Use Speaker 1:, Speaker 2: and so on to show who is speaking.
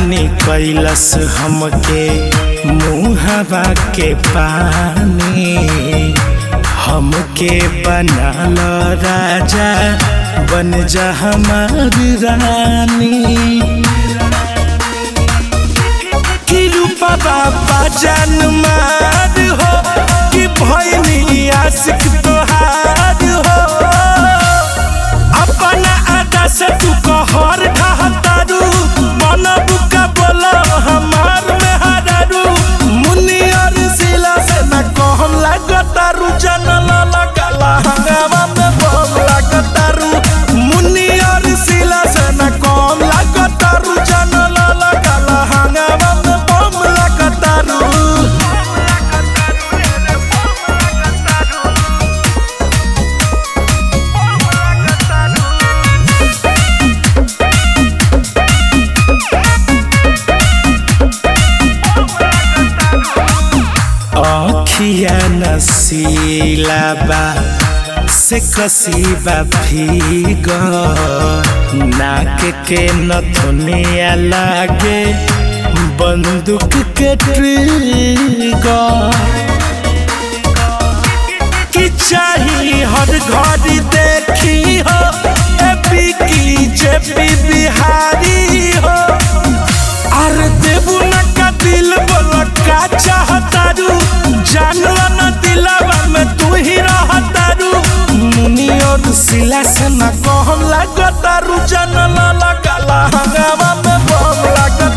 Speaker 1: पानी कैलस हमके मुहवा के पानी। हमके बनाल राजा बन जा हमारी रानी। कि रूपा बाबा जान मार हो कि भैनी आशिक तोहार हो। अपना आदा से तू कहर ढहतारू मन बुका बोलो हमार में हरारू। मुन्नी और सिला से न कहम लागतारू जनल लगला हंगामा में बम लागतारू। मुन्नी और सिला से न कहम लागतारू जनल लगला हंगामा में बम लागतारू। अखिया नसीला बा से कसीबा भीग। नाक के नथुनिया लागे बंदूक के ट्रिगर। कि चाही हर घड़ी देखी हो एपी की जेपी बिहारी हो। अरे देबू न का दिल बोल का चाहतारू जानला न दिलावा में तू ही रहतारू। मुनी और सिला से न कहम लागतारू जनला लगला हंगामा में बम लागतारू।